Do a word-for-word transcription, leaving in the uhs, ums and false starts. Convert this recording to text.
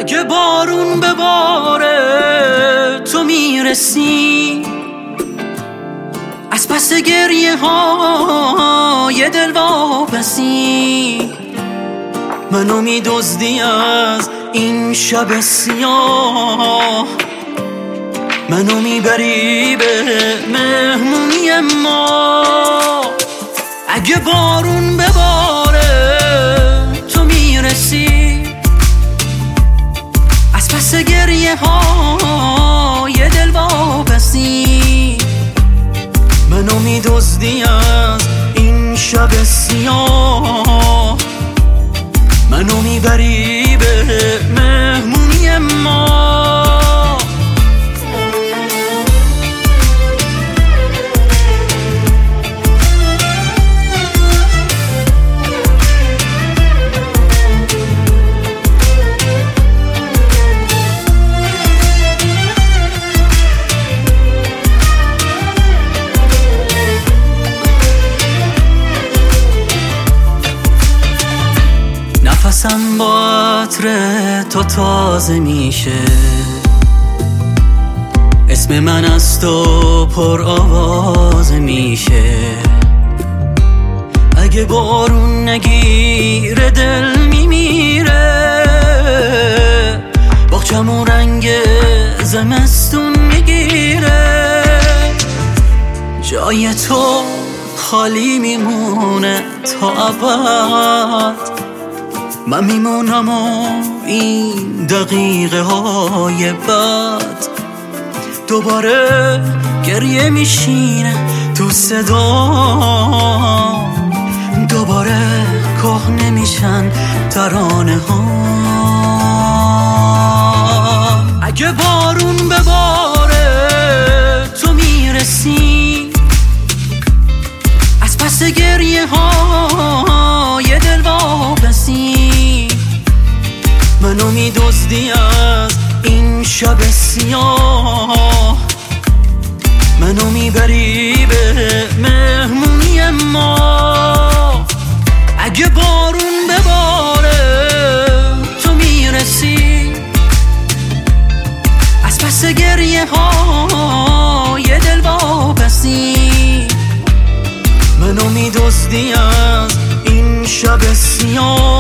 اگه بارون بباره تو میرسی، از پس گریه های دل واپسی، منو میدزدی از این شب سیاه، منو میبری به مهمونی ما. اگه بارون بباره تو میرسی، از پس گریه های دل واپسی، منو میدزدی از این شب سیاه، منو میبری به مهمونی ما. نفسم با عطر تو تازه میشه، اسم من از تو پر آواز میشه. اگه بارون نگیره دل میمیره، باغچمون رنگ زمستون میگیره. جای تو خالی میمونه تا ابد، من میمونم و این دقیقه های بعد دوباره گریه میشینه تو صدا، دوباره کهنه میشن ترانه ها. اگه بارون بباره تو میرسی، از پس گریه های دل واپسی، منو میدزدی از این شب سیاه، منو میبری به مهمونی ما. اگه بارون بباره تو میرسی، از پس گریه های دل واپسی، منو میدزدی از این شب سیاه،